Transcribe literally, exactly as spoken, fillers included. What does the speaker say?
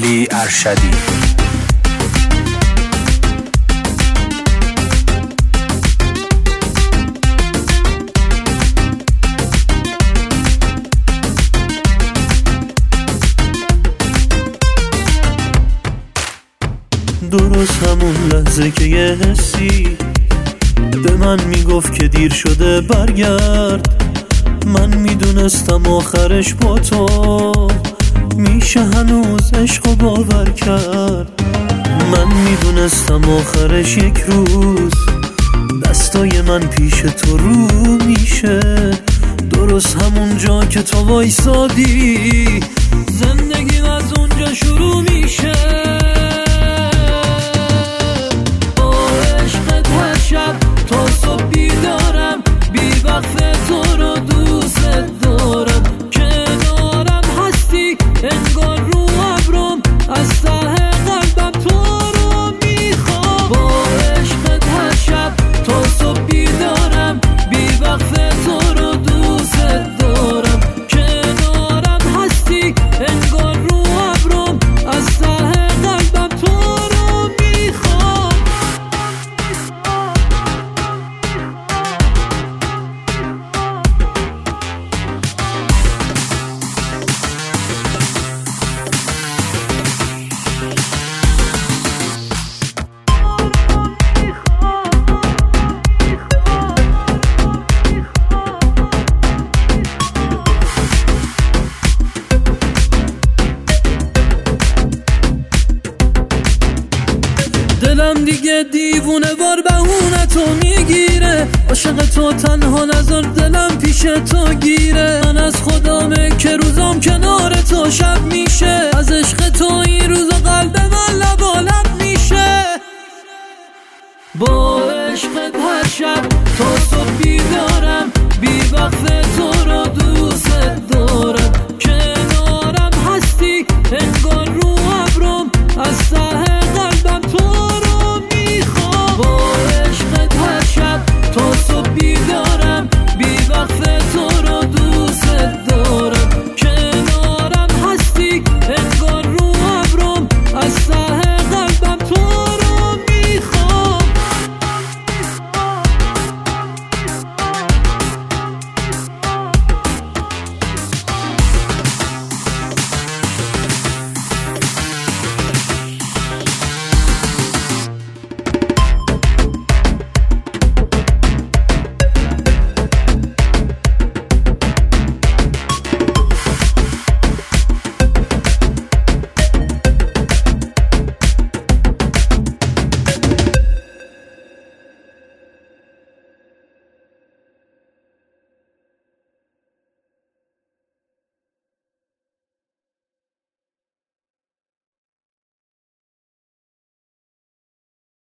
علی ارشدی. درست همون لحظه که یه حسی به من میگفت که دیر شده برگرد، من میدونستم آخرش با تو میشه هنوز عشق و باور کرد. من میدونستم آخرش یک روز دستای من پیش تو رو میشه، درست همون جا که تو وایسادی زندگیم از اونجا شروع میشه. تا صبح بیدارم، بی وقت تو رو دوست دارم، کنارم هستی انگار رو ابرم، از ته قلبم تو رو میخوام. با عشقت هر شب تا صبح بیدارم، بی وقت تو رو دوست دارم، کنارم هستی انگار رو ابرم، از ته قلبم تو رو میخوام. دلم دیگه دیوونه وار بهونه تو میگیره، عاشق تو تنها نظر دلم پیش تو گیره. من از خدامه که روزام کنار تو شب میشه، از عشق تو این روزا قلب من لبالب میشه. با عشقت هر شب تا صبح بیدارم، بی وقت